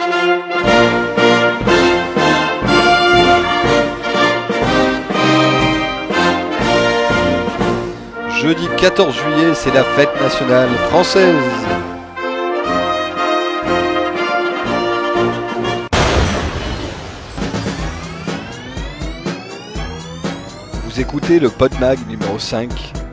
Jeudi 14 juillet, c'est la fête nationale française. Vous écoutez le Podmag numéro 5.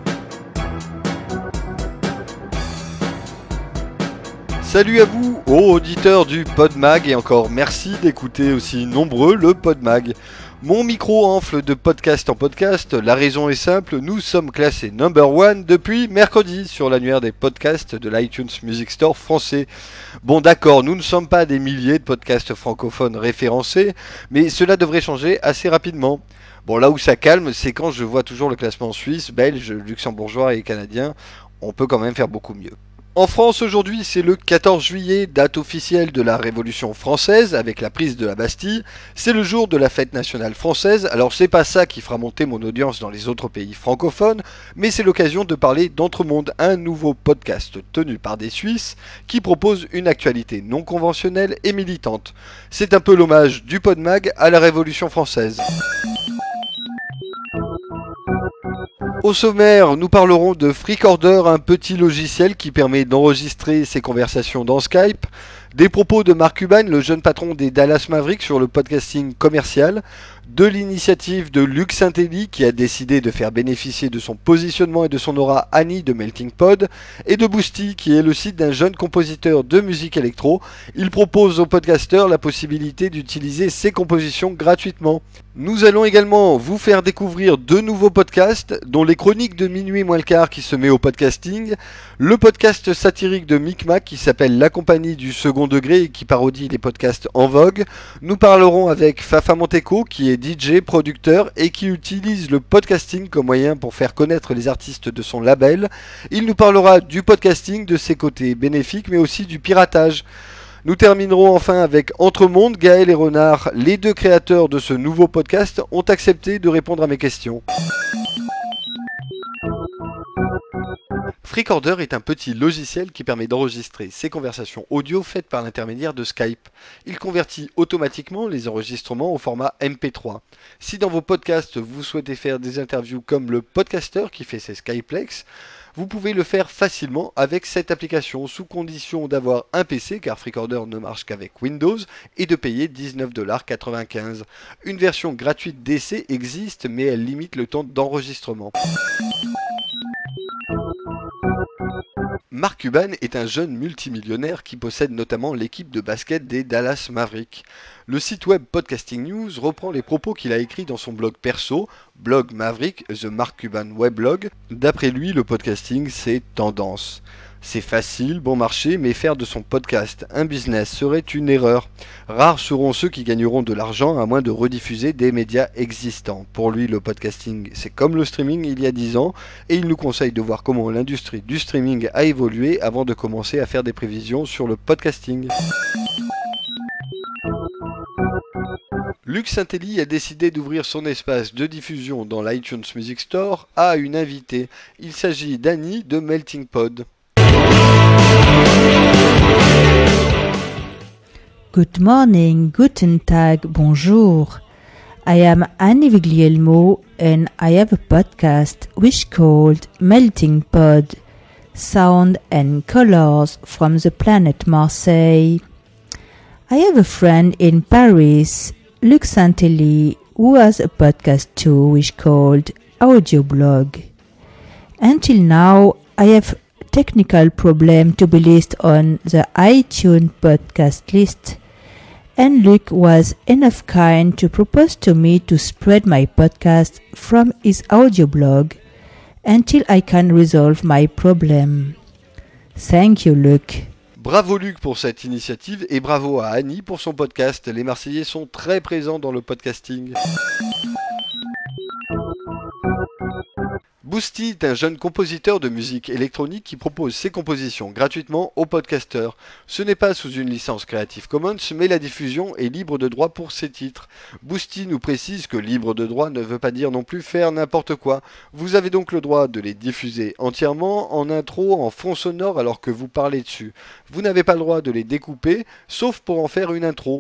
Salut à vous, auditeurs du Podmag, et encore merci d'écouter aussi nombreux le Podmag. Mon micro enfle de podcast en podcast, la raison est simple, nous sommes classés number 1 depuis mercredi sur l'annuaire des podcasts de l'iTunes Music Store français. Bon d'accord, nous ne sommes pas des milliers de podcasts francophones référencés, mais cela devrait changer assez rapidement. Bon, là où ça calme, c'est quand je vois toujours le classement suisse, belge, luxembourgeois et canadien, on peut quand même faire beaucoup mieux. En France aujourd'hui, c'est le 14 juillet, date officielle de la Révolution française avec la prise de la Bastille. C'est le jour de la fête nationale française. Alors c'est pas ça qui fera monter mon audience dans les autres pays francophones, mais c'est l'occasion de parler d'Entremonde, un nouveau podcast tenu par des Suisses qui propose une actualité non conventionnelle et militante. C'est un peu l'hommage du Podmag à la Révolution française. Au sommaire, nous parlerons de Freakorder, un petit logiciel qui permet d'enregistrer ses conversations dans Skype, des propos de Mark Cuban, le jeune patron des Dallas Mavericks sur le podcasting commercial, de l'initiative de Lux Intelli qui a décidé de faire bénéficier de son positionnement et de son aura Annie de Melting Pod, et de Boosty qui est le site d'un jeune compositeur de musique électro. Il propose aux podcasteurs la possibilité d'utiliser ses compositions gratuitement. Nous allons également vous faire découvrir deux nouveaux podcasts, dont les chroniques de Minuit moins le quart qui se met au podcasting, le podcast satirique de Micmac qui s'appelle La Compagnie du Second Degré et qui parodie les podcasts en vogue. Nous parlerons avec Fafa Monteco qui est DJ, producteur et qui utilise le podcasting comme moyen pour faire connaître les artistes de son label. Il nous parlera du podcasting, de ses côtés bénéfiques mais aussi du piratage. Nous terminerons enfin avec Entremonde. Gaël et Renard, les deux créateurs de ce nouveau podcast, ont accepté de répondre à mes questions. Freakorder est un petit logiciel qui permet d'enregistrer ses conversations audio faites par l'intermédiaire de Skype. Il convertit automatiquement les enregistrements au format MP3. Si dans vos podcasts vous souhaitez faire des interviews comme le podcasteur qui fait ses Skyplex, vous pouvez le faire facilement avec cette application, sous condition d'avoir un PC, car Freakorder ne marche qu'avec Windows, et de payer 19,95 $. Une version gratuite d'essai existe, mais elle limite le temps d'enregistrement. Mark Cuban est un jeune multimillionnaire qui possède notamment l'équipe de basket des Dallas Mavericks. Le site web Podcasting News reprend les propos qu'il a écrits dans son blog perso, blog Maverick, The Mark Cuban Weblog. D'après lui, le podcasting, c'est tendance. C'est facile, bon marché, mais faire de son podcast un business serait une erreur. Rares seront ceux qui gagneront de l'argent à moins de rediffuser des médias existants. Pour lui, le podcasting, c'est comme le streaming il y a 10 ans, et il nous conseille de voir comment l'industrie du streaming a évolué avant de commencer à faire des prévisions sur le podcasting. Lux Intelli a décidé d'ouvrir son espace de diffusion dans l'iTunes Music Store à une invitée. Il s'agit d'Annie de Melting Pod. Good morning, guten Tag, bonjour. I am Annie Viglielmo and I have a podcast which called Melting Pod, Sound and Colors from the Planet Marseille. I have a friend in Paris, Lux Intelli, who has a podcast too which called Audioblog. Until now, I have technical problem to be listed on the iTunes podcast list, and Luke was enough kind to propose to me to spread my podcast from his audio blog until I can resolve my problem. Thank you, Luke. Bravo Luc pour cette initiative et bravo à Annie pour son podcast. Les Marseillais sont très présents dans le podcasting. Boosty est un jeune compositeur de musique électronique qui propose ses compositions gratuitement aux podcasteurs. Ce n'est pas sous une licence Creative Commons, mais la diffusion est libre de droit pour ses titres. Boosty nous précise que libre de droit ne veut pas dire non plus faire n'importe quoi. Vous avez donc le droit de les diffuser entièrement, en intro, en fond sonore alors que vous parlez dessus. Vous n'avez pas le droit de les découper, sauf pour en faire une intro.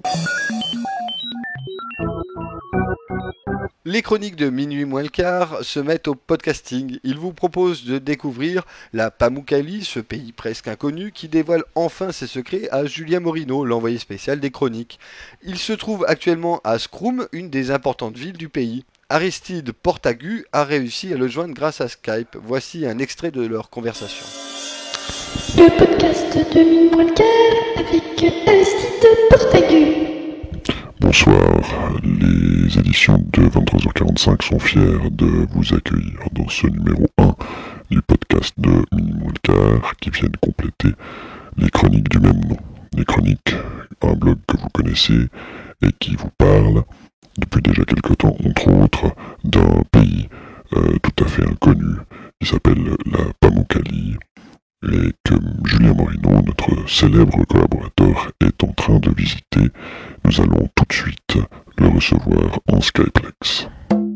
Les chroniques de Minuit moins le quart se mettent au podcasting. Ils vous proposent de découvrir la Pamukkale, ce pays presque inconnu qui dévoile enfin ses secrets à Julien Morino, l'envoyé spécial des chroniques. Il se trouve actuellement à Scrum, une des importantes villes du pays. Aristide Portagu a réussi à le joindre grâce à Skype. Voici un extrait de leur conversation. Le podcast de Minuit moins le quart avec Aristide Portagu. Bonsoir, les éditions de 23h45 sont fiers de vous accueillir dans ce numéro 1 du podcast de Minuit moins le quart qui viennent compléter les chroniques du même nom. Les chroniques, un blog que vous connaissez et qui vous parle depuis déjà quelque temps, entre autres, d'un pays tout à fait inconnu qui s'appelle la Pamukkale et que Julien Morino, notre célèbre collaborateur, est en train de visiter. Nous allons tout de suite le recevoir en Skyplex.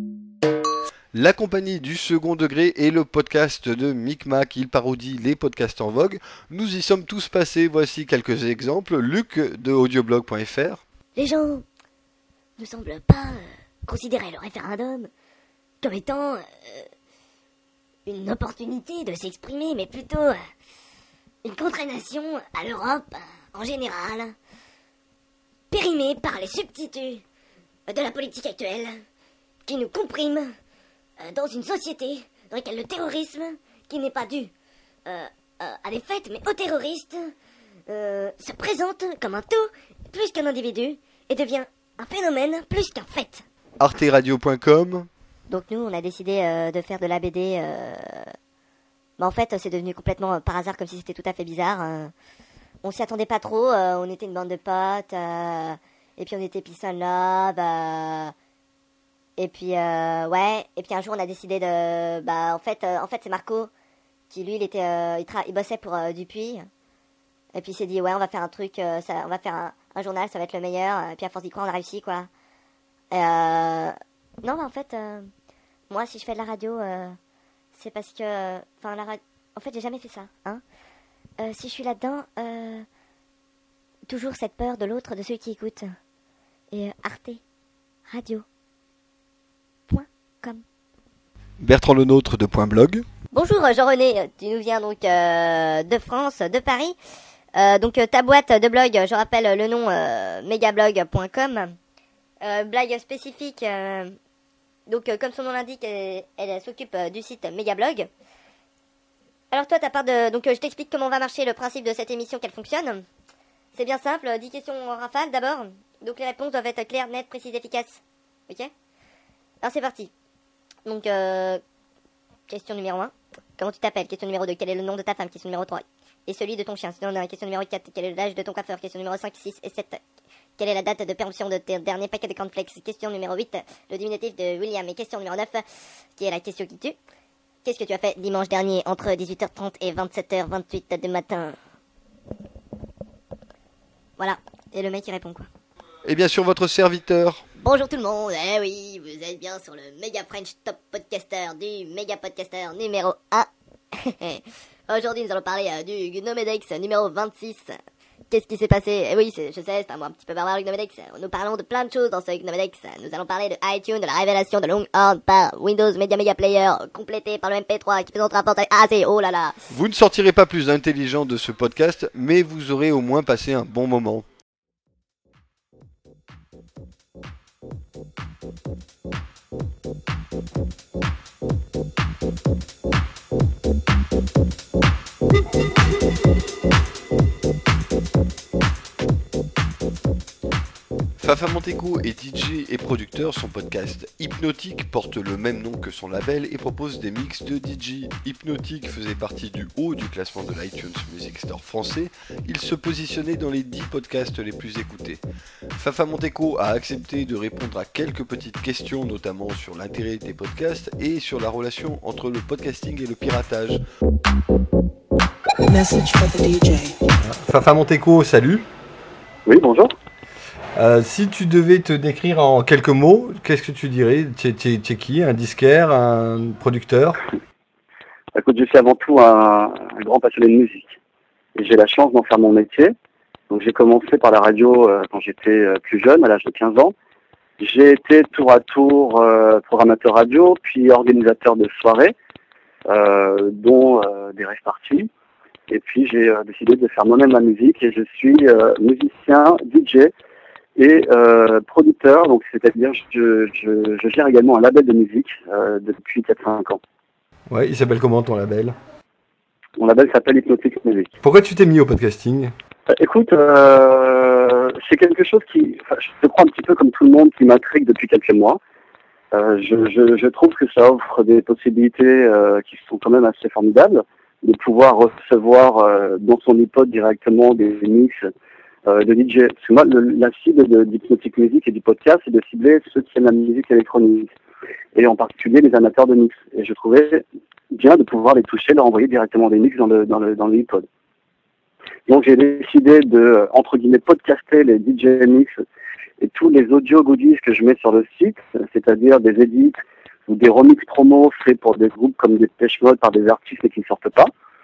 La compagnie du second degré est le podcast de Micmac. Il parodie les podcasts en vogue. Nous y sommes tous passés. Voici quelques exemples. Luc de audioblog.fr. Les gens ne semblent pas considérer le référendum comme étant une opportunité de s'exprimer, mais plutôt une contraignation à l'Europe en général, périmée par les substituts de la politique actuelle, qui nous compriment dans une société dans laquelle le terrorisme, qui n'est pas dû à des faits, mais aux terroristes, se présente comme un tout plus qu'un individu et devient un phénomène plus qu'un fait. arteradio.com. Donc nous, on a décidé de faire de la BD. Mais en fait, c'est devenu complètement par hasard, comme si c'était tout à fait bizarre. On s'y attendait pas trop. On était une bande de potes. Et puis on était Peace and Love. Et puis ouais. Et puis un jour, on a décidé de. En fait, c'est Marco qui lui, il bossait pour Dupuis. Et puis il s'est dit ouais, on va faire un truc. On va faire un journal, ça va être le meilleur. Et puis à force d'y croire, on a réussi quoi. Non, mais en fait, moi, si je fais de la radio, c'est parce que... en fait, j'ai jamais fait ça, hein. Si je suis là-dedans, toujours cette peur de l'autre, de ceux qui écoutent. Et Arte Radio. .com. Bertrand Lenôtre de Point Blog. Bonjour Jean-René, tu nous viens donc de France, de Paris. Donc ta boîte de blog, je rappelle le nom megablog.com. Blague spécifique... Donc, comme son nom l'indique, elle s'occupe du site Megablog. Alors toi, Donc, je t'explique comment va marcher le principe de cette émission, qu'elle fonctionne. C'est bien simple, 10 questions en rafale d'abord. Donc, les réponses doivent être claires, nettes, précises, efficaces. Ok ? Alors, c'est parti. Donc, question numéro 1. Comment tu t'appelles ? Question numéro 2. Quel est le nom de ta femme ? Question numéro 3. Et celui de ton chien ? Question numéro 4. Quel est l'âge de ton coiffeur ? Question numéro 5, 6 et 7. Quelle est la date de péremption de tes derniers paquets de cornflakes ? Question numéro 8, le diminutif de William. Et question numéro 9, qui est la question qui tue. Qu'est-ce que tu as fait dimanche dernier entre 18h30 et 27h28 du matin ? Voilà, et le mec il répond quoi. Et bien sûr, votre serviteur. Bonjour tout le monde, eh oui, vous êtes bien sur le Mega French Top Podcaster du Mega Podcaster numéro 1. Aujourd'hui nous allons parler du Gnomedex numéro 26. Qu'est-ce qui s'est passé ? Eh oui, je sais, c'est un mot un petit peu barbare le Gnomedex. Nous parlons de plein de choses dans ce Gnomedex. Nous allons parler de iTunes, de la révélation de Longhorn par Windows Media Player, complété par le MP3 qui fait notre rapport. Ah, c'est oh là là. Vous ne sortirez pas plus intelligent de ce podcast, mais vous aurez au moins passé un bon moment. Fafa Montego est DJ et producteur. Son podcast Hypnotique porte le même nom que son label et propose des mix de DJ. Hypnotique faisait partie du haut du classement de l'iTunes Music Store français. Il se positionnait dans les 10 podcasts les plus écoutés. Fafa Montego a accepté de répondre à quelques petites questions, notamment sur l'intérêt des podcasts et sur la relation entre le podcasting et le piratage. Message for the DJ. Fafa Montego, salut. Oui, bonjour. Si tu devais te décrire en quelques mots, qu'est-ce que tu dirais ? T'es qui ? Un disquaire ? Un producteur ? Écoute, je suis avant tout un grand passionné de musique. Et j'ai la chance d'en faire mon métier. Donc j'ai commencé par la radio quand j'étais plus jeune, à l'âge de 15 ans. J'ai été tour à tour programmateur radio, puis organisateur de soirées, dont des rave parties. Et puis j'ai décidé de faire moi-même la musique et je suis musicien, DJ et producteur, donc c'est-à-dire je gère également un label de musique depuis 4-5 ans. Ouais, il s'appelle comment ton label ? Mon label s'appelle Hypnotique Music. Pourquoi tu t'es mis au podcasting ? Écoute, c'est quelque chose je crois un petit peu comme tout le monde, qui m'intrigue depuis quelques mois. Je trouve que ça offre des possibilités qui sont quand même assez formidables, de pouvoir recevoir dans son iPod directement des mix de DJ. Parce que moi, la cible d'Hypnotique Music et du podcast, c'est de cibler ceux qui aiment la musique électronique, et en particulier les amateurs de mix. Et je trouvais bien de pouvoir les toucher, leur envoyer directement des mix dans le iPod. Donc j'ai décidé de, entre guillemets, podcaster les DJ mix et tous les audio goodies que je mets sur le site, c'est-à-dire des edits ou des remix promos faits pour des groupes comme des Depeche Mode par des artistes et qui ne sortent pas.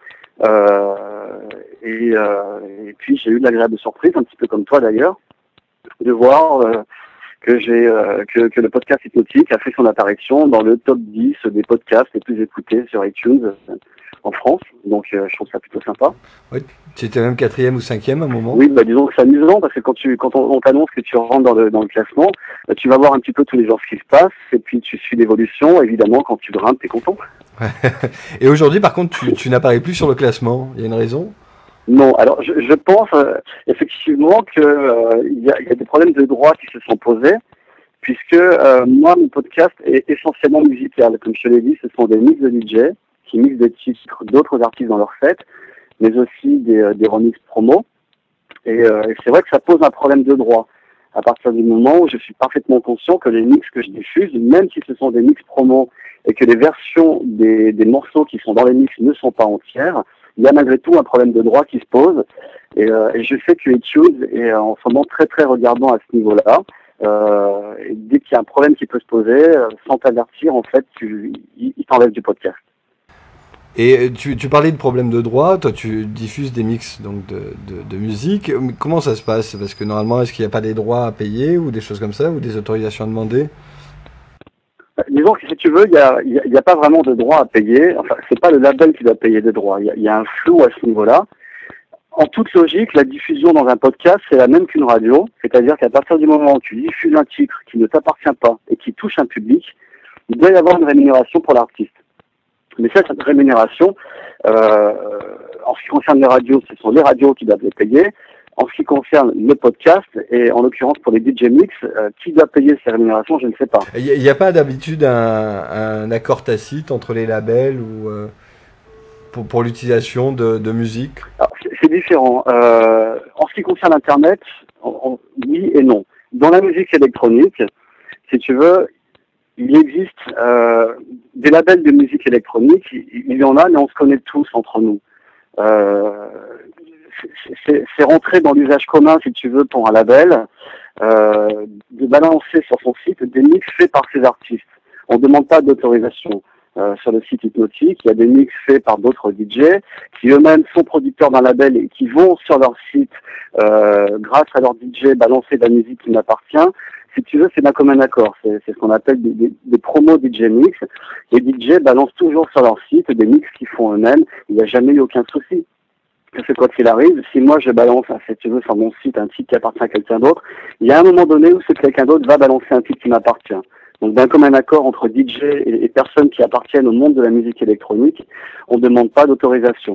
Et puis j'ai eu de l'agréable surprise, un petit peu comme toi d'ailleurs, de voir que le podcast Hypnotique a fait son apparition dans le top 10 des podcasts les plus écoutés sur iTunes en France. Donc je trouve ça plutôt sympa. Ouais, tu étais même 4e ou 5e à un moment. Oui, disons que c'est amusant parce que quand on t'annonce que tu rentres dans le classement, tu vas voir un petit peu tous les jours ce qui se passe et puis tu suis l'évolution. Évidemment, quand tu grimpes, t'es content. Et aujourd'hui, par contre, tu n'apparais plus sur le classement. Il y a une raison ? Non, alors je pense effectivement que il y a des problèmes de droit qui se sont posés, puisque moi, mon podcast est essentiellement musical. Comme je te l'ai dit, ce sont des mix de DJ qui mixent des titres d'autres artistes dans leur set, mais aussi des remixes promo. Et c'est vrai que ça pose un problème de droit, à partir du moment où je suis parfaitement conscient que les mix que je diffuse, même si ce sont des mix promo, et que les versions des morceaux qui sont dans les mix ne sont pas entières, il y a malgré tout un problème de droit qui se pose. Et je sais que iTunes est en ce moment très très regardant à ce niveau-là. Et dès qu'il y a un problème qui peut se poser, sans t'avertir, en fait, il t'enlève du podcast. Et tu parlais de problème de droit, toi tu diffuses des mix donc de musique. Comment ça se passe ? Parce que normalement, est-ce qu'il n'y a pas des droits à payer ou des choses comme ça, ou des autorisations à demander ? Disons que si tu veux, il y a pas vraiment de droit à payer. Enfin, c'est pas le label qui doit payer des droits. Il y a un flou à ce niveau-là. En toute logique, la diffusion dans un podcast, c'est la même qu'une radio. C'est-à-dire qu'à partir du moment où tu diffuses un titre qui ne t'appartient pas et qui touche un public, il doit y avoir une rémunération pour l'artiste. Mais cette rémunération, en ce qui concerne les radios, ce sont les radios qui doivent les payer. En ce qui concerne le podcast, et en l'occurrence pour les DJ Mix, qui doit payer ces rémunérations, je ne sais pas. Il n'y a pas d'habitude un accord tacite entre les labels ou pour l'utilisation de musique ? Alors, c'est différent. En ce qui concerne Internet, oui et non. Dans la musique électronique, si tu veux, il existe des labels de musique électronique, il y en a, mais on se connaît tous entre nous. C'est rentré dans l'usage commun, si tu veux, pour un label, de balancer sur son site des mix faits par ces artistes. On ne demande pas d'autorisation. Sur le site Hypnotique, il y a des mix faits par d'autres DJ qui eux-mêmes sont producteurs d'un label et qui vont sur leur site, grâce à leur DJ, balancer de la musique qui m'appartient. Si tu veux, c'est d'un commun accord. C'est ce qu'on appelle des promos DJ mix. Les DJ balancent toujours sur leur site des mix qu'ils font eux-mêmes. Il n'y a jamais eu aucun souci. Parce que quoi qu'il arrive, si moi je balance, si tu veux, sur mon site un titre qui appartient à quelqu'un d'autre, il y a un moment donné où ce quelqu'un d'autre va balancer un titre qui m'appartient. Donc d'un commun accord entre DJ et personnes qui appartiennent au monde de la musique électronique, on ne demande pas d'autorisation.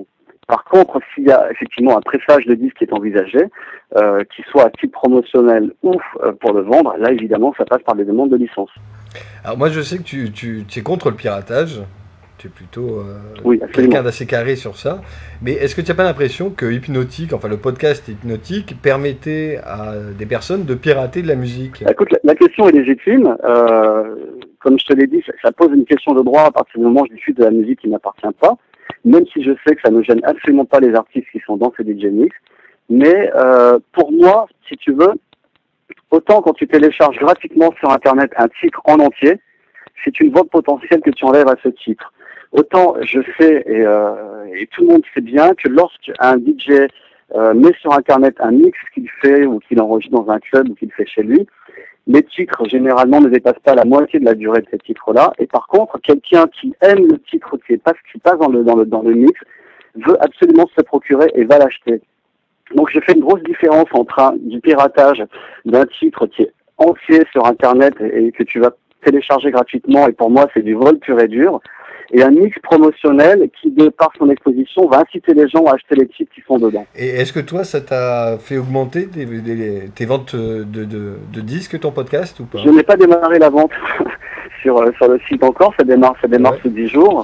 Par contre, s'il y a effectivement un pressage de disque qui est envisagé, qu'il soit à titre promotionnel ou pour le vendre, là évidemment ça passe par des demandes de licence. Alors moi je sais que tu es contre le piratage, tu es plutôt Oui, absolument. quelqu'un d'assez carré sur ça, mais est-ce que tu n'as pas l'impression que Hypnotique, enfin le podcast Hypnotique, permettait à des personnes de pirater de la musique? Écoute, la question est légitime. Comme je te l'ai dit, ça pose une question de droit à partir du moment où je diffuse de la musique qui ne m'appartient pas, même si je sais que ça ne gêne absolument pas les artistes qui sont dans ces DJ Mix. Mais pour moi, si tu veux, autant quand tu télécharges gratuitement sur Internet un titre en entier, c'est une vente potentielle que tu enlèves à ce titre. Autant je sais, et tout le monde sait bien, que lorsqu'un DJ met sur Internet un mix qu'il fait ou qu'il enregistre dans un club ou qu'il fait chez lui, les titres généralement ne dépassent pas la moitié de la durée de ces titres-là. Et par contre, quelqu'un qui aime le titre qui passe dans le mix veut absolument se le procurer et va l'acheter. Donc je fais une grosse différence entre du piratage d'un titre qui est entier sur Internet et que tu vas télécharger gratuitement, et pour moi c'est du vol pur et dur, et un mix promotionnel qui, de par son exposition, va inciter les gens à acheter les titres qui sont dedans. Et est-ce que toi, ça t'a fait augmenter tes ventes de disques, ton podcast, ou pas? Je n'ai pas démarré la vente sur le site encore, ça démarre sous 10 jours.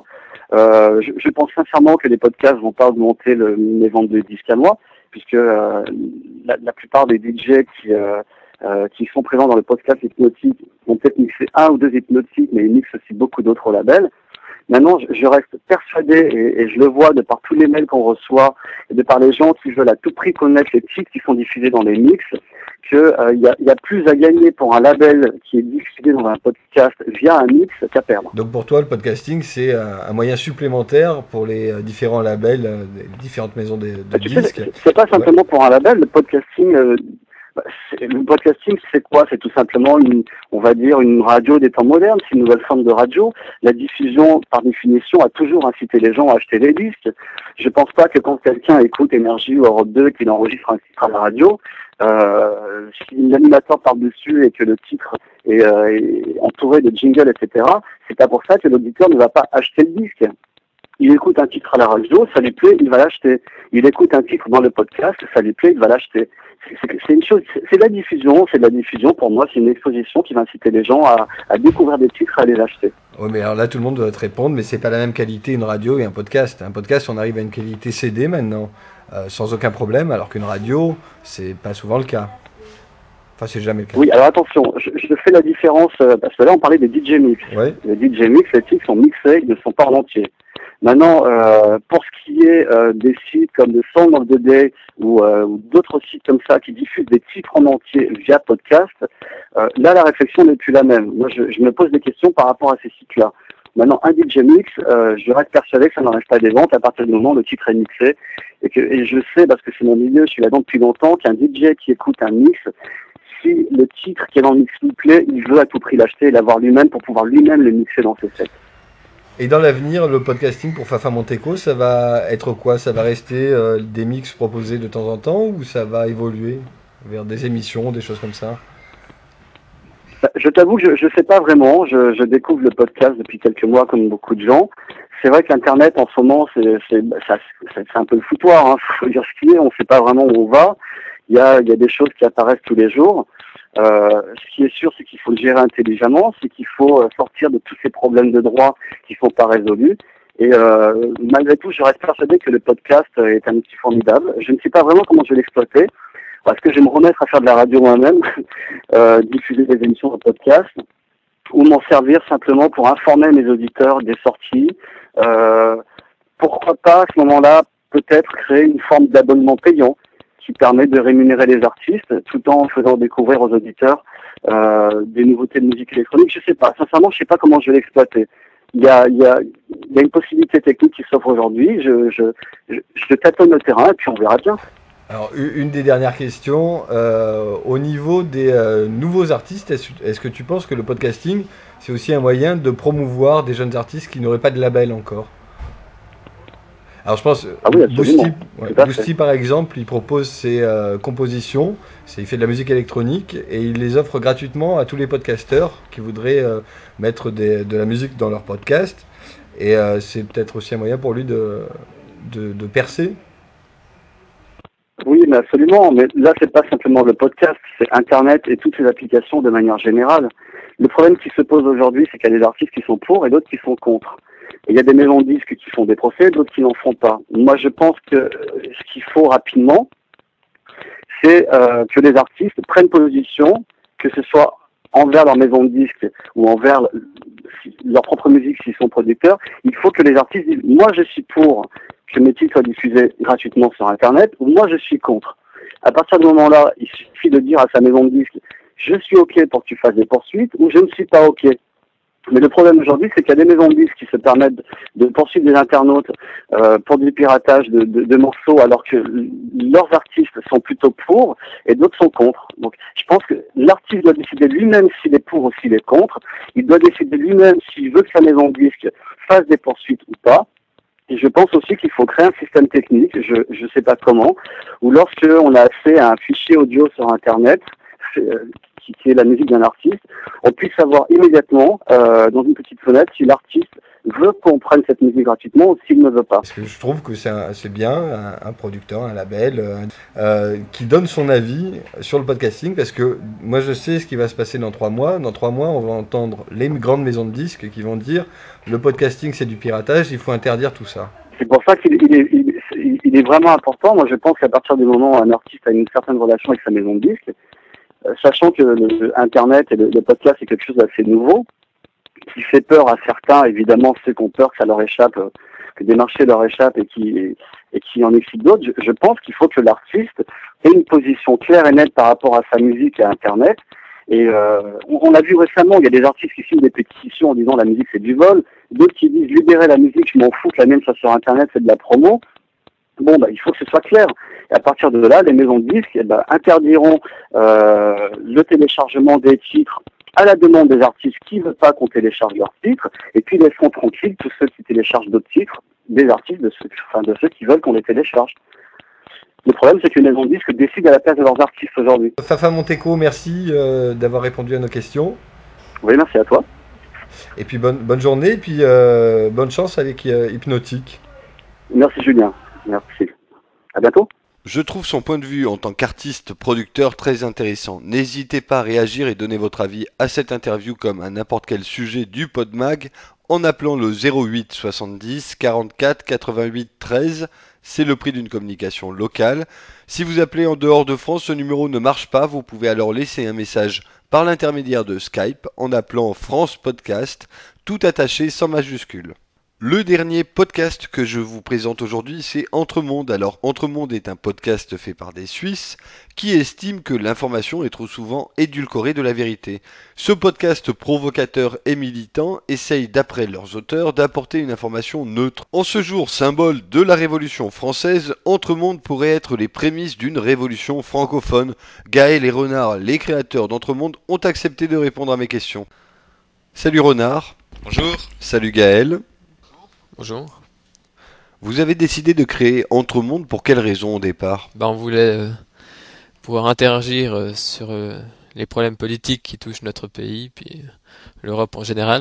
Je pense sincèrement que les podcasts vont pas augmenter mes ventes de disques à moi, puisque la plupart des DJ qui sont présents dans le podcast Hypnotique vont peut-être mixer un ou deux Hypnotiques, mais ils mixent aussi beaucoup d'autres labels. Maintenant, je reste persuadé, et je le vois de par tous les mails qu'on reçoit, et de par les gens qui veulent à tout prix connaître les titres qui sont diffusés dans les mix, qu'il y a plus à gagner pour un label qui est diffusé dans un podcast via un mix qu'à perdre. Donc pour toi, le podcasting, c'est un moyen supplémentaire pour les différents labels, les différentes maisons de disques. C'est pas simplement pour un label, le podcasting... c'est quoi? C'est tout simplement on va dire une radio des temps modernes, c'est une nouvelle forme de radio. La diffusion, par définition, a toujours incité les gens à acheter des disques. Je pense pas que quand quelqu'un écoute Énergie ou Europe 2 qu'il enregistre un titre à la radio, si l'animateur part dessus et que le titre est entouré de jingles, etc., c'est pas pour ça que l'auditeur ne va pas acheter le disque. Il écoute un titre à la radio, ça lui plaît, il va l'acheter. Il écoute un titre dans le podcast, ça lui plaît, il va l'acheter. C'est une chose, c'est de la diffusion. Pour moi, c'est une exposition qui va inciter les gens à découvrir des titres, à les acheter. Oui, mais alors là, tout le monde doit te répondre, mais c'est pas la même qualité une radio et un podcast. Un podcast, on arrive à une qualité CD maintenant, sans aucun problème, alors qu'une radio, c'est pas souvent le cas. Enfin, c'est jamais le cas. Oui, alors attention, je fais la différence, parce que là, on parlait des DJ Mix. Ouais. Les DJ Mix, les titres sont mixés, ils ne sont pas en entier. Maintenant, pour ce qui est des sites comme The Song of the Day ou d'autres sites comme ça qui diffusent des titres en entier via podcast, là, la réflexion n'est plus la même. Moi, je me pose des questions par rapport à ces sites-là. Maintenant, un DJ Mix, je reste persuadé que ça n'enlève pas des ventes à partir du moment où le titre est mixé. Et je sais, parce que c'est mon milieu, je suis là-dedans depuis longtemps, qu'un DJ qui écoute un mix, si le titre qui est dans le mix lui plaît, il veut à tout prix l'acheter et l'avoir lui-même pour pouvoir lui-même le mixer dans ses sets. Et dans l'avenir, le podcasting pour Fafa Monteco, ça va être quoi? Ça va rester des mix proposés de temps en temps, ou ça va évoluer vers des émissions, des choses comme ça? Je t'avoue que je ne sais pas vraiment. Je découvre le podcast depuis quelques mois comme beaucoup de gens. C'est vrai que l'Internet en ce moment, c'est un peu le foutoir. Hein. Faut dire ce qu'il est. On ne sait pas vraiment où on va. Il y a des choses qui apparaissent tous les jours. Ce qui est sûr, c'est qu'il faut le gérer intelligemment, c'est qu'il faut sortir de tous ces problèmes de droit qui ne sont pas résolus. Et malgré tout, je reste persuadé que le podcast est un outil formidable. Je ne sais pas vraiment comment je vais l'exploiter, parce que je vais me remettre à faire de la radio moi-même, diffuser des émissions de podcast, ou m'en servir simplement pour informer mes auditeurs des sorties. Pourquoi pas, à ce moment-là, peut-être créer une forme d'abonnement payant qui permet de rémunérer les artistes tout en faisant découvrir aux auditeurs des nouveautés de musique électronique. Je sais pas, sincèrement, je sais pas comment je vais l'exploiter. Il y a une possibilité technique qui s'offre aujourd'hui. Je tâtonne le terrain et puis on verra bien. Alors, une des dernières questions, au niveau des nouveaux artistes, est-ce que tu penses que le podcasting, c'est aussi un moyen de promouvoir des jeunes artistes qui n'auraient pas de label encore? Alors je pense, Boosty par exemple, il propose ses compositions, il fait de la musique électronique et il les offre gratuitement à tous les podcasteurs qui voudraient mettre de la musique dans leur podcast. Et c'est peut-être aussi un moyen pour lui de de percer. Oui, mais absolument. Mais là, c'est pas simplement le podcast, c'est Internet et toutes les applications de manière générale. Le problème qui se pose aujourd'hui, c'est qu'il y a des artistes qui sont pour et d'autres qui sont contre. Et il y a des maisons de disques qui font des procès, d'autres qui n'en font pas. Moi, je pense que ce qu'il faut rapidement, c'est que les artistes prennent position, que ce soit envers leur maison de disques ou envers leur propre musique s'ils sont producteurs. Il faut que les artistes disent « moi, je suis pour que mes titres soient diffusés gratuitement sur Internet » ou « moi, je suis contre ». À partir du moment-là, il suffit de dire à sa maison de disques « je suis OK pour que tu fasses des poursuites » ou « je ne suis pas OK ». Mais le problème aujourd'hui, c'est qu'il y a des maisons de disques qui se permettent de poursuivre des internautes pour du piratage de morceaux, alors que leurs artistes sont plutôt pour et d'autres sont contre. Donc, je pense que l'artiste doit décider lui-même s'il est pour ou s'il est contre. Il doit décider lui-même s'il veut que sa maison de disques fasse des poursuites ou pas. Et je pense aussi qu'il faut créer un système technique, je sais pas comment, où lorsque on a accès à un fichier audio sur Internet, qui est la musique d'un artiste, on puisse savoir immédiatement, dans une petite fenêtre, si l'artiste veut qu'on prenne cette musique gratuitement ou s'il ne veut pas. Parce que je trouve que c'est bien un producteur, un label qui donne son avis sur le podcasting, parce que moi je sais ce qui va se passer dans 3 mois. Dans 3 mois, on va entendre les grandes maisons de disques qui vont dire le podcasting c'est du piratage, il faut interdire tout ça. C'est pour ça qu'il est vraiment important. Moi je pense qu'à partir du moment où un artiste a une certaine relation avec sa maison de disques, sachant que Internet et le podcast c'est quelque chose d'assez nouveau, qui fait peur à certains, évidemment ceux qui ont peur que ça leur échappe, que des marchés leur échappent et qui en excitent d'autres, je pense qu'il faut que l'artiste ait une position claire et nette par rapport à sa musique et à Internet. Et on a vu récemment, il y a des artistes qui signent des pétitions en disant la musique c'est du vol, d'autres qui disent libérez la musique, je m'en fous que la mienne soit sur Internet, c'est de la promo. Bon, il faut que ce soit clair. Et à partir de là, les maisons de disques interdiront le téléchargement des titres à la demande des artistes qui ne veulent pas qu'on télécharge leurs titres, et puis laisseront tranquilles tous ceux qui téléchargent d'autres titres, des artistes, de ceux qui veulent qu'on les télécharge. Le problème, c'est que les maisons de disques décident à la place de leurs artistes aujourd'hui. Fafa Monteco, merci d'avoir répondu à nos questions. Oui, merci à toi. Et puis bonne journée, et puis bonne chance avec Hypnotique. Merci Julien. Merci. À bientôt. Je trouve son point de vue en tant qu'artiste producteur très intéressant. N'hésitez pas à réagir et donner votre avis à cette interview comme à n'importe quel sujet du PodMag en appelant le 08 70 44 88 13. C'est le prix d'une communication locale. Si vous appelez en dehors de France, ce numéro ne marche pas. Vous pouvez alors laisser un message par l'intermédiaire de Skype en appelant France Podcast, tout attaché sans majuscule. Le dernier podcast que je vous présente aujourd'hui, c'est Entremonde. Alors, Entremonde est un podcast fait par des Suisses qui estiment que l'information est trop souvent édulcorée de la vérité. Ce podcast provocateur et militant essaye, d'après leurs auteurs, d'apporter une information neutre. En ce jour symbole de la Révolution française, Entremonde pourrait être les prémices d'une révolution francophone. Gaël et Renard, les créateurs d'Entremonde, ont accepté de répondre à mes questions. Salut Renard. Bonjour. Salut Gaël. Bonjour. Vous avez décidé de créer Entremonde pour quelle raison au départ ? On voulait pouvoir interagir sur les problèmes politiques qui touchent notre pays, puis l'Europe en général.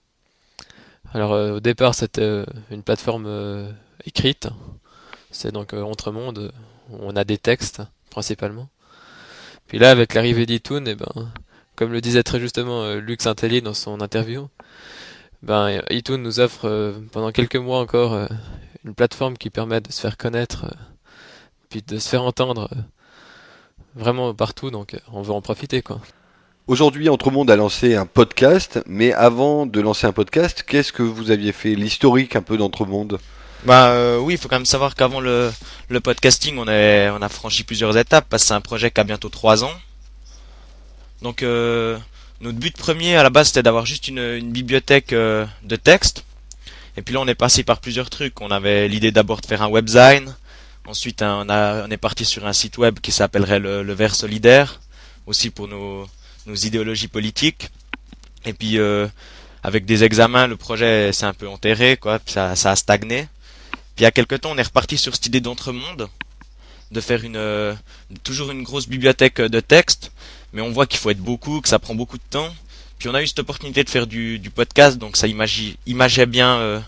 Alors au départ c'était une plateforme écrite, c'est donc Entremonde, où on a des textes principalement. Puis là avec l'arrivée d'iTunes, comme le disait très justement Luc Saint-Hélier dans son interview, iTunes nous offre pendant quelques mois encore une plateforme qui permet de se faire connaître, puis de se faire entendre vraiment partout, donc on veut en profiter quoi. Aujourd'hui, Entremonde a lancé un podcast, mais avant de lancer un podcast, qu'est-ce que vous aviez fait ? L'historique un peu d'Entremonde ? Oui, il faut quand même savoir qu'avant le podcasting, on a franchi plusieurs étapes, parce que c'est un projet qui a bientôt 3 ans. Donc notre but premier à la base c'était d'avoir juste une bibliothèque de textes. Et puis là on est passé par plusieurs trucs. On avait l'idée d'abord de faire un webzine. Ensuite on est parti sur un site web qui s'appellerait le Vert Solidaire, aussi pour nos idéologies politiques. Et puis avec des examens le projet s'est un peu enterré quoi, ça a stagné. Puis il y a quelques temps on est reparti sur cette idée d'Entremonde, de faire toujours une grosse bibliothèque de textes. Mais on voit qu'il faut être beaucoup, que ça prend beaucoup de temps. Puis on a eu cette opportunité de faire du podcast, donc ça imageait bien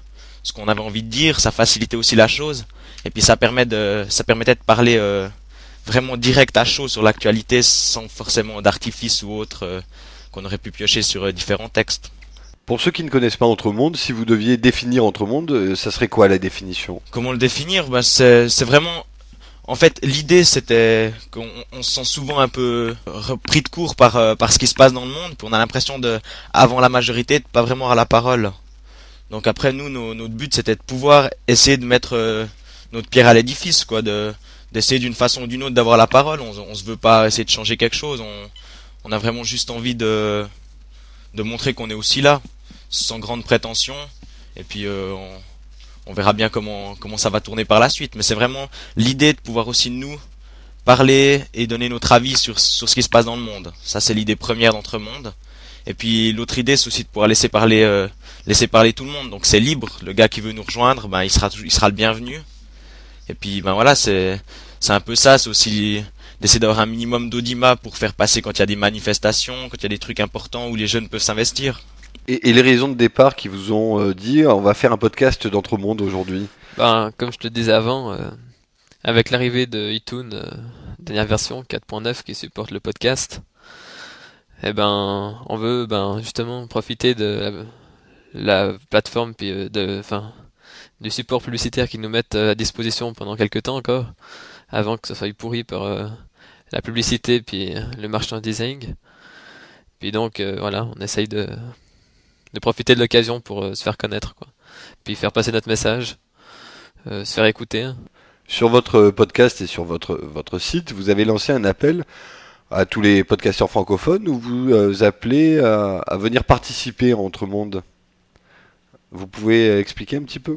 ce qu'on avait envie de dire, ça facilitait aussi la chose. Et puis ça permettait de parler vraiment direct à chaud sur l'actualité sans forcément d'artifice ou autre qu'on aurait pu piocher sur différents textes. Pour ceux qui ne connaissent pas Entremonde, si vous deviez définir Entremonde, ça serait quoi la définition? Comment le définir? C'est vraiment... En fait, l'idée, c'était qu'on se sent souvent un peu pris de court par ce qui se passe dans le monde, puis on a l'impression avant la majorité, de pas vraiment avoir la parole. Donc après, notre but, c'était de pouvoir essayer de mettre notre pierre à l'édifice, quoi, d'essayer d'une façon ou d'une autre d'avoir la parole. On se veut pas essayer de changer quelque chose, on a vraiment juste envie de montrer qu'on est aussi là, sans grande prétention, et puis on verra bien comment ça va tourner par la suite. Mais c'est vraiment l'idée de pouvoir aussi nous parler et donner notre avis sur ce qui se passe dans le monde. Ça, c'est l'idée première d'Entremonde. Et puis l'autre idée, c'est aussi de pouvoir laisser parler tout le monde. Donc c'est libre. Le gars qui veut nous rejoindre, il sera le bienvenu. Et puis voilà, c'est un peu ça. C'est aussi d'essayer d'avoir un minimum d'audimat pour faire passer quand il y a des manifestations, quand il y a des trucs importants où les jeunes peuvent s'investir. Et les raisons de départ qui vous ont dit on va faire un podcast d'Entremonde aujourd'hui? Comme je te disais avant, avec l'arrivée de iTunes, dernière version 4.9 qui supporte le podcast, on veut justement profiter de la plateforme puis du support publicitaire qu'ils nous mettent à disposition pendant quelques temps encore, avant que ça soit pourri par la publicité puis le merchandising. Puis donc voilà, on essaye de profiter de l'occasion pour se faire connaître, quoi. Puis faire passer notre message, se faire écouter. Sur votre podcast et sur votre site, vous avez lancé un appel à tous les podcasteurs francophones où vous appelez à venir participer à Entremonde. Vous pouvez expliquer un petit peu?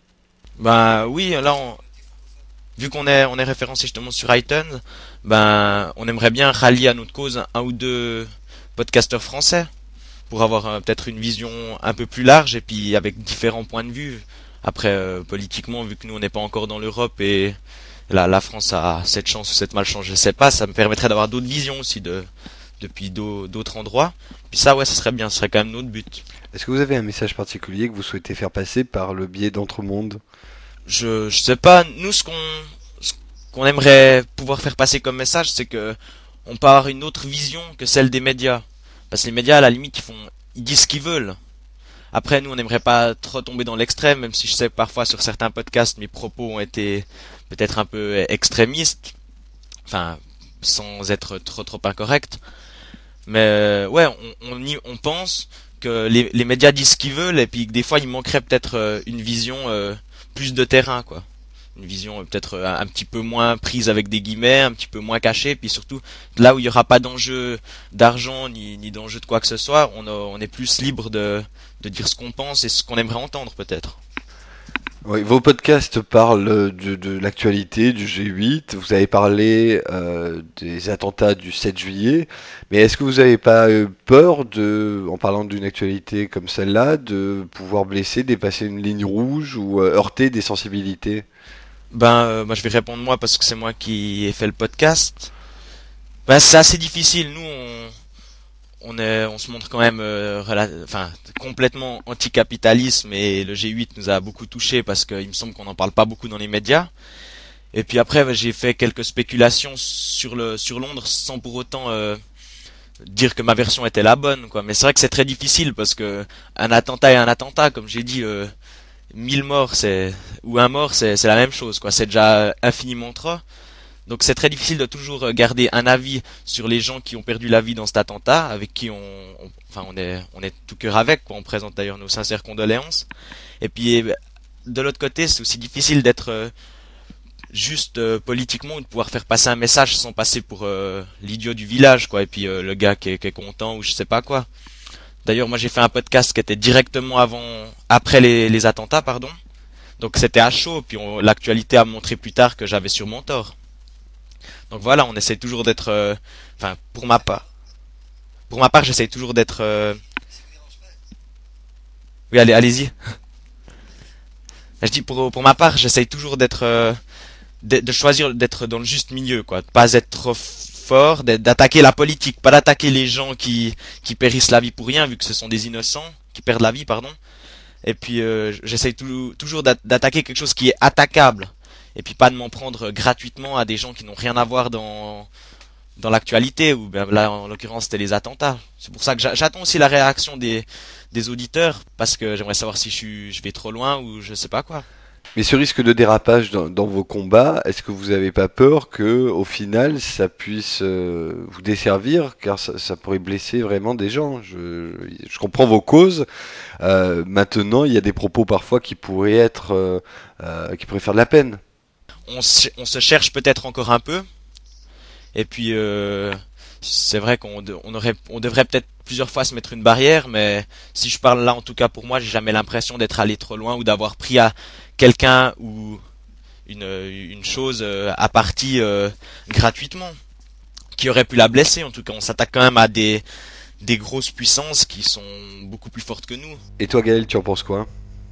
Oui, là, vu qu'on est référencé justement sur iTunes, on aimerait bien rallier à notre cause un ou deux podcasteurs français, pour avoir peut-être une vision un peu plus large et puis avec différents points de vue. Après, politiquement, vu que nous on n'est pas encore dans l'Europe et la France a cette chance ou cette malchance, je sais pas, ça me permettrait d'avoir d'autres visions aussi depuis d'autres endroits. Puis ça, ouais, ça serait bien, ce serait quand même notre but. Est-ce que vous avez un message particulier que vous souhaitez faire passer par le biais d'Entremonde? Je sais pas, nous ce qu'on aimerait pouvoir faire passer comme message, c'est que on peut avoir une autre vision que celle des médias. Parce que les médias, à la limite, ils disent ce qu'ils veulent. Après, nous, on n'aimerait pas trop tomber dans l'extrême, même si je sais que parfois, sur certains podcasts, mes propos ont été peut-être un peu extrémistes. Enfin, sans être trop incorrects. Mais ouais, on pense que les médias disent ce qu'ils veulent, et puis que des fois, il manquerait peut-être une vision plus de terrain, quoi. Une vision peut-être un petit peu moins prise avec des guillemets, un petit peu moins cachée, puis surtout là où il n'y aura pas d'enjeu d'argent ni d'enjeu de quoi que ce soit, on est plus libre de dire ce qu'on pense et ce qu'on aimerait entendre peut-être. Oui, vos podcasts parlent de l'actualité du G8, vous avez parlé des attentats du 7 juillet, mais est-ce que vous n'avez pas peur en parlant d'une actualité comme celle-là, de pouvoir blesser, dépasser une ligne rouge ou heurter des sensibilités? Moi je vais répondre moi parce que c'est moi qui ai fait le podcast. C'est assez difficile. Nous on se montre quand même complètement anticapitalisme et le G8 nous a beaucoup touché parce qu'il me semble qu'on n'en parle pas beaucoup dans les médias. Et puis après j'ai fait quelques spéculations sur Londres sans pour autant dire que ma version était la bonne, quoi. Mais c'est vrai que c'est très difficile parce que un attentat est un attentat, comme j'ai dit. 1000 morts ou un mort c'est la même chose, quoi. C'est déjà infiniment trop. Donc c'est très difficile de toujours garder un avis sur les gens qui ont perdu la vie dans cet attentat, avec qui on est tout cœur avec, quoi. On présente d'ailleurs nos sincères condoléances. Et puis de l'autre côté, c'est aussi difficile d'être juste politiquement, ou de pouvoir faire passer un message sans passer pour l'idiot du village, quoi. Et puis le gars qui est content ou je sais pas quoi. D'ailleurs, moi j'ai fait un podcast qui était directement après les attentats, pardon. Donc c'était à chaud, puis l'actualité a montré plus tard que j'avais sûrement tort. Donc voilà, on essaie toujours d'être, pour ma part, j'essaie toujours d'être. Oui, allez-y. Je dis pour ma part, j'essaie toujours d'être, de choisir d'être dans le juste milieu, quoi, de pas être trop fort, d'attaquer la politique, pas d'attaquer les gens qui périssent la vie pour rien, vu que ce sont des innocents qui perdent la vie, pardon. Et puis j'essaye toujours d'attaquer quelque chose qui est attaquable. Et puis pas de m'en prendre gratuitement à des gens qui n'ont rien à voir dans l'actualité, ou ben là en l'occurrence c'était les attentats. C'est pour ça que j'attends aussi la réaction des auditeurs, parce que j'aimerais savoir si je vais trop loin ou je sais pas quoi. Mais ce risque de dérapage dans vos combats, est-ce que vous n'avez pas peur que, au final, ça puisse vous desservir, car ça pourrait blesser vraiment des gens? Je comprends vos causes. Maintenant, il y a des propos parfois qui pourraient être, qui pourraient faire de la peine. On se cherche peut-être encore un peu, et puis c'est vrai qu'on devrait peut-être plusieurs fois se mettre une barrière, mais si je parle là, en tout cas pour moi, j'ai jamais l'impression d'être allé trop loin ou d'avoir pris à quelqu'un ou une chose à partie gratuitement, qui aurait pu la blesser. En tout cas, on s'attaque quand même à des grosses puissances qui sont beaucoup plus fortes que nous. Et toi, Gaël, tu en penses quoi?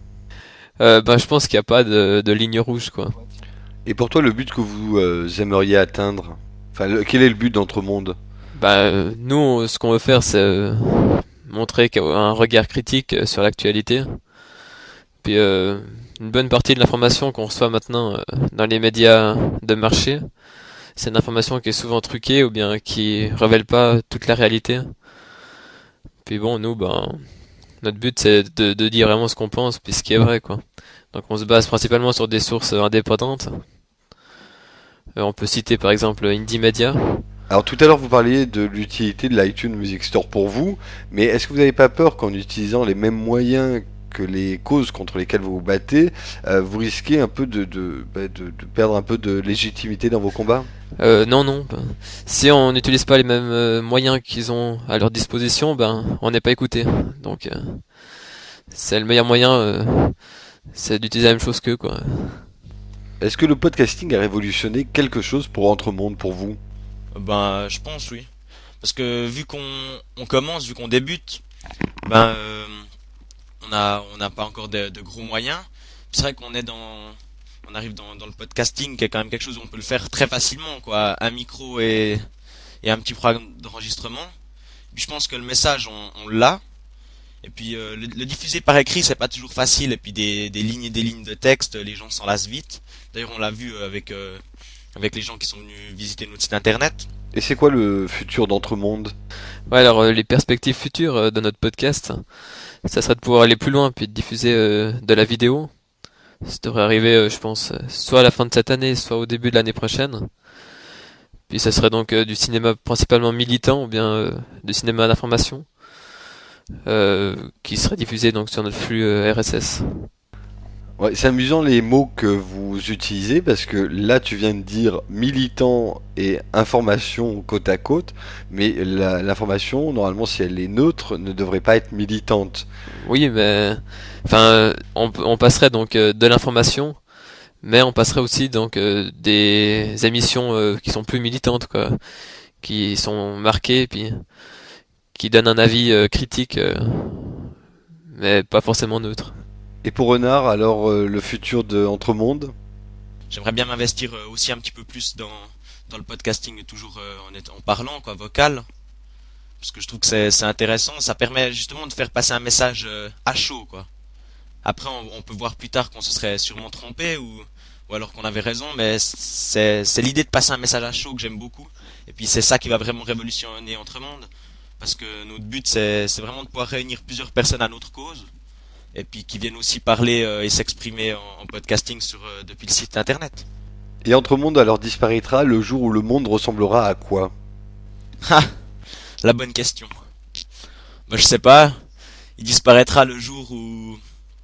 Je pense qu'il n'y a pas de ligne rouge, quoi. Et pour toi, le but que vous aimeriez atteindre, enfin, quel est le but d'Entremonde? Nous, ce qu'on veut faire, c'est montrer un regard critique sur l'actualité. Puis une bonne partie de l'information qu'on reçoit maintenant dans les médias de marché, c'est une information qui est souvent truquée ou bien qui révèle pas toute la réalité. Puis bon, nous, notre but, c'est de dire vraiment ce qu'on pense, puis ce qui est vrai, quoi. Donc on se base principalement sur des sources indépendantes. On peut citer par exemple Indie Media. Alors tout à l'heure vous parliez de l'utilité de l'iTunes Music Store pour vous, mais est-ce que vous n'avez pas peur qu'en utilisant les mêmes moyens que les causes contre lesquelles vous vous battez, vous risquez un peu de perdre un peu de légitimité dans vos combats? Non. Si on n'utilise pas les mêmes moyens qu'ils ont à leur disposition, on n'est pas écouté. Donc c'est le meilleur moyen, c'est d'utiliser la même chose qu'eux, quoi. Est-ce que le podcasting a révolutionné quelque chose pour Entremonde pour vous? Je pense oui. Parce que vu qu'on commence, vu qu'on débute, on n'a pas encore de gros moyens. C'est vrai qu'on arrive dans le podcasting, qui est quand même quelque chose où on peut le faire très facilement, quoi. Un micro et un petit programme d'enregistrement. Puis je pense que le message, on l'a. Et puis le diffuser par écrit, c'est pas toujours facile. Et puis des lignes et des lignes de texte, les gens s'en lassent vite. D'ailleurs, on l'a vu avec les gens qui sont venus visiter notre site internet. Et c'est quoi le futur d'Entremonde? Ouais, alors les perspectives futures de notre podcast, ça serait de pouvoir aller plus loin, puis de diffuser de la vidéo. Ça devrait arriver, je pense, soit à la fin de cette année, soit au début de l'année prochaine. Puis ça serait donc du cinéma principalement militant, ou bien du cinéma d'information, qui serait diffusé donc sur notre flux RSS. Ouais, c'est amusant les mots que vous utilisez parce que là tu viens de dire militant et information côte à côte, mais l'information normalement si elle est neutre ne devrait pas être militante. Oui, mais on passerait donc de l'information, mais on passerait aussi donc des émissions qui sont plus militantes, quoi, qui sont marquées, puis qui donnent un avis critique, mais pas forcément neutre. Et pour Renard, alors le futur de Entremonde? J'aimerais bien m'investir aussi un petit peu plus dans le podcasting, toujours en parlant, quoi, vocal. Parce que je trouve que c'est intéressant. Ça permet justement de faire passer un message à chaud, quoi. Après, on peut voir plus tard qu'on se serait sûrement trompé ou alors qu'on avait raison, mais c'est l'idée de passer un message à chaud que j'aime beaucoup. Et puis c'est ça qui va vraiment révolutionner Entremonde. Parce que notre but, c'est vraiment de pouvoir réunir plusieurs personnes à notre cause. Et puis qui viennent aussi parler et s'exprimer en podcasting depuis le site internet. Et Entremonde alors disparaîtra le jour où le monde ressemblera à quoi? Ah, la bonne question. Je sais pas. Il disparaîtra le jour où...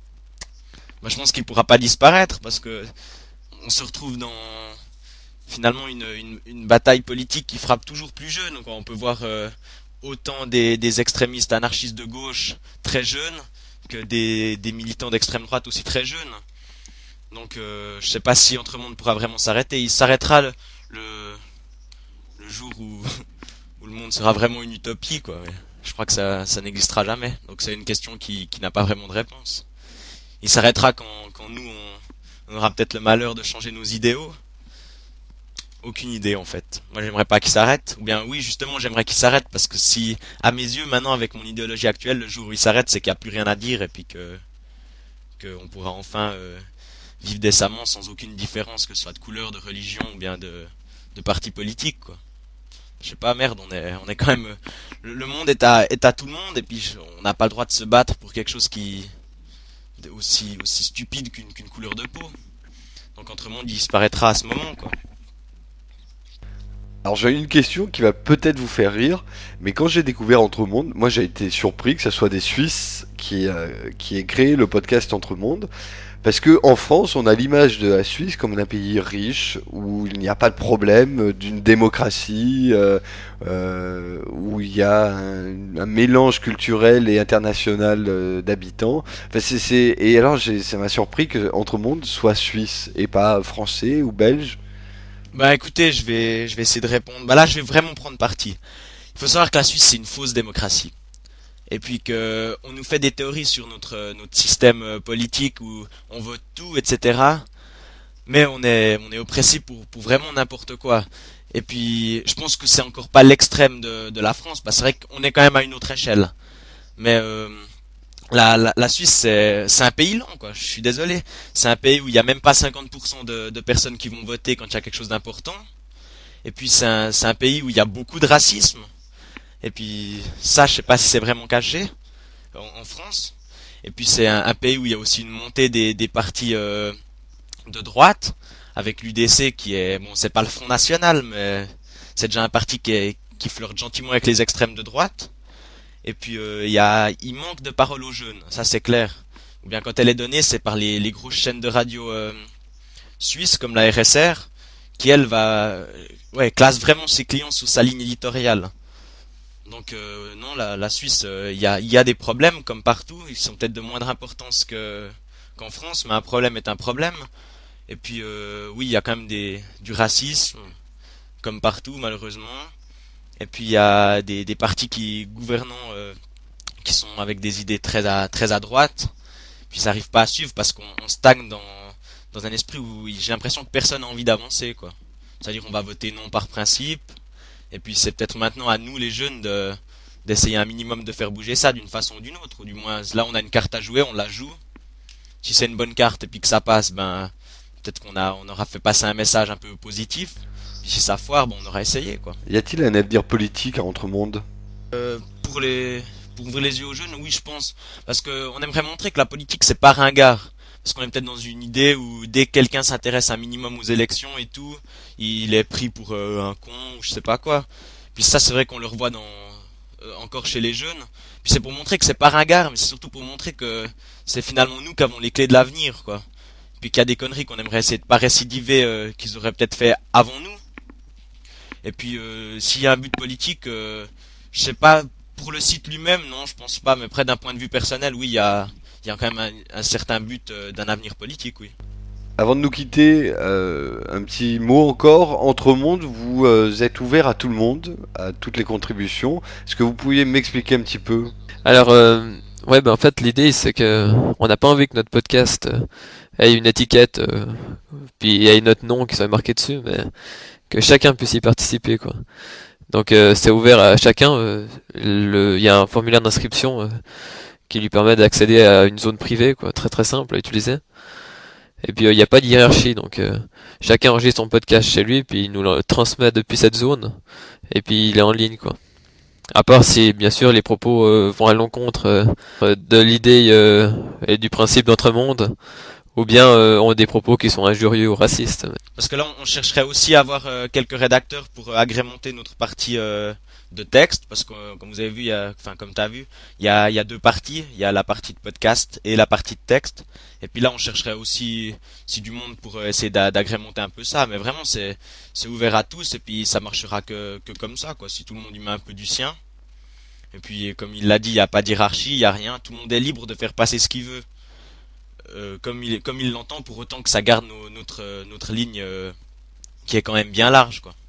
je pense qu'il pourra pas disparaître parce que on se retrouve dans finalement une bataille politique qui frappe toujours plus jeune. Donc on peut voir autant des extrémistes anarchistes de gauche très jeunes que des militants d'extrême droite aussi très jeunes. Donc je sais pas si Entremonde pourra vraiment s'arrêter. Il s'arrêtera le jour où le monde sera vraiment une utopie, quoi. Je crois que ça n'existera jamais. Donc c'est une question qui n'a pas vraiment de réponse. Il s'arrêtera quand nous on aura peut-être le malheur de changer nos idéaux. Aucune idée en fait. Moi j'aimerais pas qu'il s'arrête. Ou bien oui, justement j'aimerais qu'il s'arrête parce que si, à mes yeux maintenant avec mon idéologie actuelle, le jour où il s'arrête c'est qu'il n'y a plus rien à dire et puis que qu'on pourra enfin vivre décemment sans aucune différence, que ce soit de couleur, de religion ou bien de parti politique, quoi. Je sais pas, merde, on est quand même, le monde est à tout le monde, et puis on n'a pas le droit de se battre pour quelque chose qui aussi stupide qu'une couleur de peau. Donc Entremonde il disparaîtra à ce moment, quoi. Alors j'ai une question qui va peut-être vous faire rire, mais quand j'ai découvert Entremonde, moi j'ai été surpris que ce soit des Suisses qui aient créé le podcast Entremonde, parce que en France on a l'image de la Suisse comme un pays riche, où il n'y a pas de problème, d'une démocratie, où il y a un mélange culturel et international d'habitants. Enfin, et alors ça m'a surpris que Entremonde soit suisse et pas français ou belge. Bah écoutez, je vais essayer de répondre. Bah là, je vais vraiment prendre parti. Il faut savoir que la Suisse, c'est une fausse démocratie. Et puis que on nous fait des théories sur notre système politique où on vote tout, etc. Mais on est oppressé pour vraiment n'importe quoi. Et puis, je pense que c'est encore pas l'extrême de la France. Bah, c'est vrai qu'on est quand même à une autre échelle. Mais la Suisse, c'est un pays lent, quoi. Je suis désolé. C'est un pays où il y a même pas 50% de personnes qui vont voter quand il y a quelque chose d'important. Et puis, c'est un pays où il y a beaucoup de racisme. Et puis, ça, je sais pas si c'est vraiment caché en France. Et puis, c'est un pays où il y a aussi une montée des partis de droite, avec l'UDC qui est, bon, c'est pas le Front National, mais c'est déjà un parti qui flirte gentiment avec les extrêmes de droite. Et puis il manque de parole aux jeunes, ça c'est clair. Ou bien quand elle est donnée, c'est par les grosses chaînes de radio suisses comme la RSR, qui elle classe vraiment ses clients sous sa ligne éditoriale. Donc non, la Suisse, il y a des problèmes comme partout. Ils sont peut-être de moindre importance qu'en France, mais un problème est un problème. Et puis oui, il y a quand même du racisme, comme partout malheureusement. Et puis il y a des partis qui gouvernants qui sont avec des idées très à droite. Puis ça arrive pas à suivre parce qu'on stagne dans un esprit où j'ai l'impression que personne n'a envie d'avancer, quoi. C'est-à-dire on va voter non par principe. Et puis c'est peut-être maintenant à nous les jeunes d'essayer un minimum de faire bouger ça d'une façon ou d'une autre. Ou du moins là on a une carte à jouer, on la joue. Si c'est une bonne carte et puis que ça passe, ben peut-être on aura fait passer un message un peu positif. Puis si ça foire, bon, on aura essayé, quoi. Y a-t-il un avenir politique à Entremonde? Pour ouvrir les yeux aux jeunes, oui, je pense. Parce que on aimerait montrer que la politique, c'est pas ringard. Parce qu'on est peut-être dans une idée où dès que quelqu'un s'intéresse un minimum aux élections et tout, il est pris pour un con ou je sais pas quoi. Puis ça, c'est vrai qu'on le revoit encore chez les jeunes. Puis c'est pour montrer que c'est pas ringard, mais c'est surtout pour montrer que c'est finalement nous qui avons les clés de l'avenir, quoi. Puis qu'il y a des conneries qu'on aimerait essayer de pas récidiver, qu'ils auraient peut-être fait avant nous. Et puis s'il y a un but politique, je sais pas, pour le site lui-même, non, je pense pas, mais près d'un point de vue personnel, oui, il y a quand même un certain but d'un avenir politique, oui. Avant de nous quitter, un petit mot encore. Entremonde, vous êtes ouvert à tout le monde, à toutes les contributions. Est-ce que vous pourriez m'expliquer un petit peu? Alors, ouais, ben en fait, l'idée, c'est que on n'a pas envie que notre podcast ait une étiquette, puis ait notre nom qui soit marqué dessus, mais que chacun puisse y participer, quoi. Donc, c'est ouvert à chacun. Il y a un formulaire d'inscription qui lui permet d'accéder à une zone privée, quoi, très très simple à utiliser. Et puis, il n'y a pas de hiérarchie, donc chacun enregistre son podcast chez lui, puis il nous le transmet depuis cette zone, et puis il est en ligne, quoi. À part si, bien sûr, les propos vont à l'encontre de l'idée et du principe d'Entremonde, ou bien ont des propos qui sont injurieux ou racistes. Parce que là, on chercherait aussi à avoir quelques rédacteurs pour agrémenter notre partie de texte, parce que comme vous avez vu, comme t'as vu, il y a deux parties. Il y a la partie de podcast et la partie de texte. Et puis là, on chercherait aussi si du monde pour essayer d'agrémenter un peu ça. Mais vraiment, c'est ouvert à tous et puis ça marchera que comme ça, quoi. Si tout le monde y met un peu du sien. Et puis, comme il l'a dit, il n'y a pas d'hierarchie, il n'y a rien. Tout le monde est libre de faire passer ce qu'il veut. Comme il l'entend, pour autant que ça garde notre ligne qui est quand même bien large, quoi.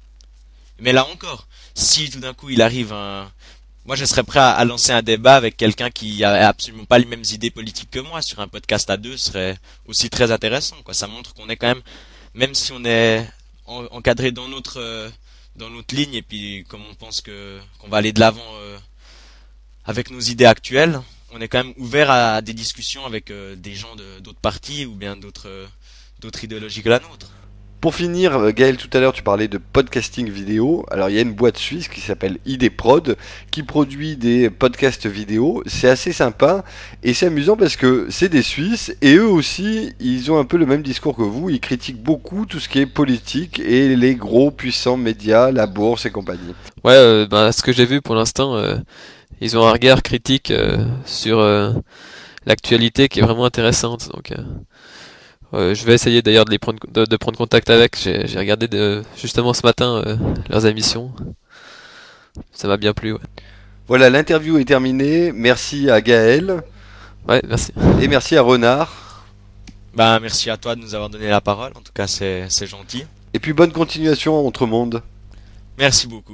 Mais là encore, si tout d'un coup il arrive moi je serais prêt à lancer un débat avec quelqu'un qui a absolument pas les mêmes idées politiques que moi sur un podcast à deux, ce serait aussi très intéressant, quoi. Ça montre qu'on est quand même si on est encadré dans notre ligne et puis comme on pense qu'on va aller de l'avant avec nos idées actuelles, on est quand même ouvert à des discussions avec des gens d'autres partis ou bien d'autres idéologies que la nôtre. Pour finir, Gaël, tout à l'heure tu parlais de podcasting vidéo. Alors il y a une boîte suisse qui s'appelle ID Prod qui produit des podcasts vidéo. C'est assez sympa et c'est amusant parce que c'est des Suisses et eux aussi ils ont un peu le même discours que vous. Ils critiquent beaucoup tout ce qui est politique et les gros puissants médias, la bourse et compagnie. Ouais, ce que j'ai vu pour l'instant, ils ont un regard critique sur l'actualité qui est vraiment intéressante. Donc je vais essayer d'ailleurs de prendre contact avec. J'ai regardé justement ce matin leurs émissions. Ça m'a bien plu. Ouais. Voilà, l'interview est terminée. Merci à Gaël. Ouais, merci. Et merci à Renard. Merci à toi de nous avoir donné la parole. En tout cas, c'est gentil. Et puis bonne continuation entre monde. Merci beaucoup.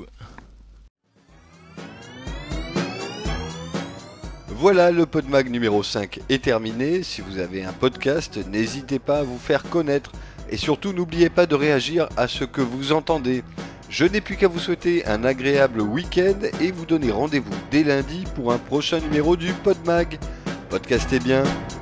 Voilà, le Podmag numéro 5 est terminé. Si vous avez un podcast, n'hésitez pas à vous faire connaître. Et surtout, n'oubliez pas de réagir à ce que vous entendez. Je n'ai plus qu'à vous souhaiter un agréable week-end et vous donner rendez-vous dès lundi pour un prochain numéro du Podmag. Podcastez bien.